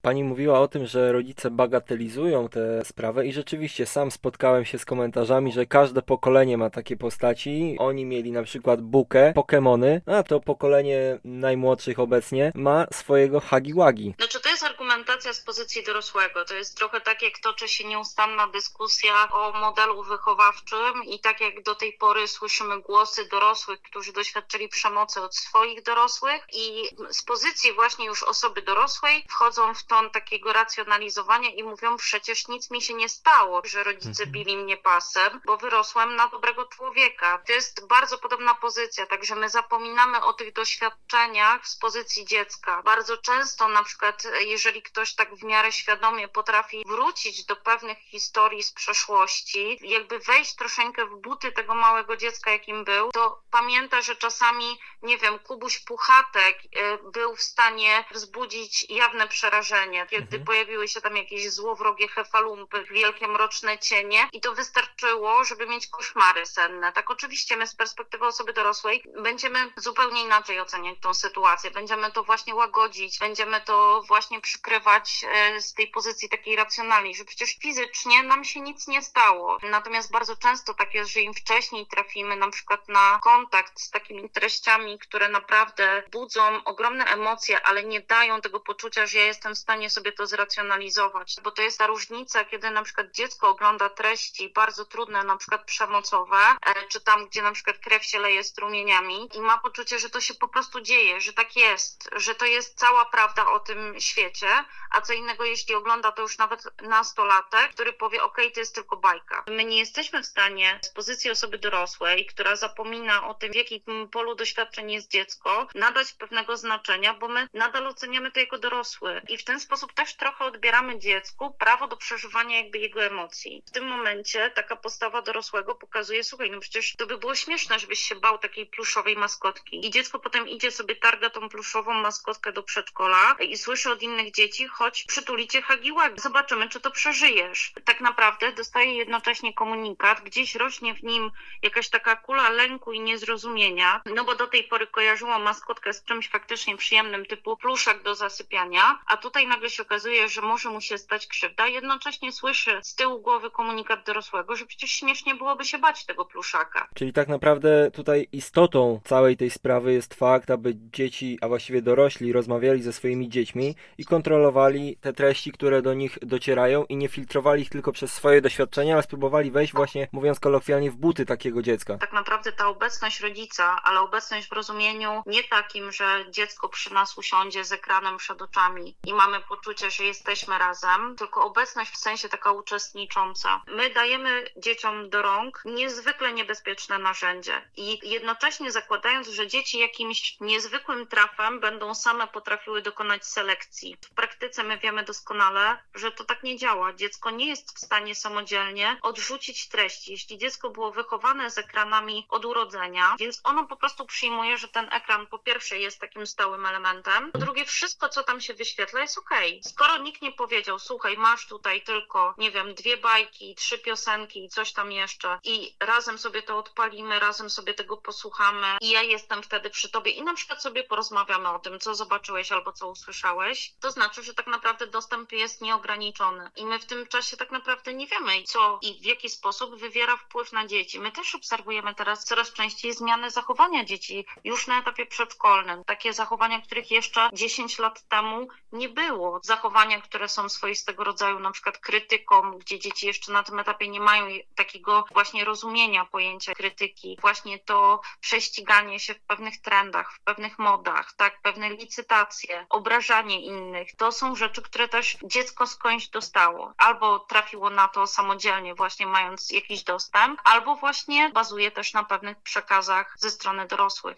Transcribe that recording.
Pani mówiła o tym, że rodzice bagatelizują tę sprawę i rzeczywiście sam spotkałem się z komentarzami, że każde pokolenie ma takie postaci. Oni mieli na przykład Bukę, Pokemony, a to pokolenie najmłodszych obecnie ma swojego Hagiwagi. Znaczy, to jest argumentacja z pozycji dorosłego. To jest trochę tak, jak toczy się nieustanna dyskusja o modelu wychowawczym i tak jak do tej pory słyszymy głosy dorosłych, którzy doświadczyli przemocy od swoich dorosłych i z pozycji właśnie już osoby dorosłej wchodzą w ton takiego racjonalizowania i mówią, przecież nic mi się nie stało, że rodzice bili mnie pasem, bo wyrosłem na dobrego człowieka. To jest bardzo podobna pozycja, także my zapominamy o tych doświadczeniach z pozycji dziecka. Bardzo często na przykład, jeżeli ktoś tak w miarę świadomie potrafi wrócić do pewnych historii z przeszłości, jakby wejść troszeczkę w buty tego małego dziecka, jakim był, to pamięta, że czasami, nie wiem, Kubuś Puchatek był w stanie wzbudzić jawne przerażenie, kiedy pojawiły się tam jakieś złowrogie hefalumpy, wielkie mroczne cienie i to wystarczyło, żeby mieć koszmary senne. Tak, oczywiście my z perspektywy osoby dorosłej będziemy zupełnie inaczej oceniać tą sytuację, będziemy to właśnie łagodzić, będziemy to właśnie przykrywać z tej pozycji takiej racjonalnej, że przecież fizycznie nam się nic nie stało. Natomiast bardzo często tak jest, że im wcześniej trafimy na przykład na kontakt z takimi treściami, które naprawdę budzą ogromne emocje, ale nie dają tego poczucia, że ja jestem w stanie sobie to zracjonalizować. Bo to jest ta różnica, kiedy na przykład dziecko ogląda treści bardzo trudne, na przykład przemocowe, czy tam, gdzie na przykład krew się leje strumieniami i ma poczucie, że to się po prostu dzieje, że tak jest, że to jest cała prawda o tym świecie, a co innego, jeśli ogląda to już nawet nastolatek, który powie, okej, to jest tylko bajka. My nie jesteśmy w stanie z pozycji osoby dorosłej, która zapomina o tym, w jakim polu doświadczeń jest dziecko, nadać pewnego znaczenia, bo my nadal oceniamy to jako dorosły i w ten sposób też trochę odbieramy dziecku prawo do przeżywania jakby jego emocji. W tym momencie taka postawa dorosłego pokazuje, słuchaj, no przecież to by było śmieszne, żebyś się bał takiej pluszowej maskotki i dziecko potem idzie sobie, targa tą pluszową maskotkę do przedszkola i słyszy od innych dzieci, chodź przytulicie Hagiwagi, zobaczymy, czy to przeżyjesz. Tak naprawdę dostaje jednocześnie komunikat, gdzieś rośnie w nim jakaś taka kula lęku i niezrozumienia, no bo do tej pory kojarzyło maskotkę z czymś faktycznie przyjemnym, typu pluszak do zasypiania, a tutaj nagle się okazuje, że może mu się stać krzywda, jednocześnie słyszy z tyłu głowy komunikat dorosłego, że przecież śmiesznie byłoby się bać tego pluszaka. Czyli tak naprawdę tutaj istotą całej tej sprawy jest fakt, aby dzieci, a właściwie dorośli rozmawiali ze swoimi dziećmi i kontrolowali te treści, które do nich docierają i nie filtrowali ich tylko przez swoje doświadczenia, ale spróbowali wejść właśnie, mówiąc kolokwialnie, w buty takiego dziecka. Tak naprawdę ta obecność rodzica, ale obecność w rozumieniu nie takim, że dziecko przy nas usiądzie z ekranem przed oczami i mamy poczucie, że jesteśmy razem, tylko obecność w sensie taka uczestnicząca. My dajemy dzieciom do rąk niezwykle niebezpieczne narzędzie i jednocześnie zakładając, że dzieci jakimś niezwykłym trafem będą same potrafiły dokonać selekcji. W praktyce my wiemy doskonale, że to tak nie działa. Dziecko nie jest w stanie samodzielnie odrzucić treści. Jeśli dziecko było wychowane z ekranami od urodzenia, więc ono po prostu przyjmuje, że ten ekran po pierwsze jest takim stałym elementem, po drugie wszystko, co tam się wyświetla, jest okej. Skoro nikt nie powiedział, słuchaj, masz tutaj tylko, nie wiem, 2 bajki, 3 piosenki i coś tam jeszcze i razem sobie to odpalimy, razem sobie tego posłuchamy i ja jestem wtedy przy tobie i na przykład sobie porozmawiamy o tym, co zobaczyłeś albo co usłyszałeś, to znaczy, że tak naprawdę dostęp jest nieograniczony i my w tym czasie tak naprawdę nie wiemy, co i w jaki sposób wywiera wpływ na dzieci. My też obserwujemy teraz coraz częściej zmiany zachowania dzieci już na etapie przedszkolnym. Takie zachowania, których jeszcze 10 lat temu nie było. Zachowania, które są swoistego rodzaju na przykład krytyką, gdzie dzieci jeszcze na tym etapie nie mają takiego właśnie rozumienia pojęcia krytyki. Właśnie to prześciganie się w pewnych trendach, w pewnych modach, tak, pewne licytacje, obrażanie innych. To są rzeczy, które też dziecko skądś dostało. Albo trafiło na to samodzielnie, właśnie mając jakiś dostęp, albo właśnie bazuje też na pewnych przekazach ze strony dorosłych.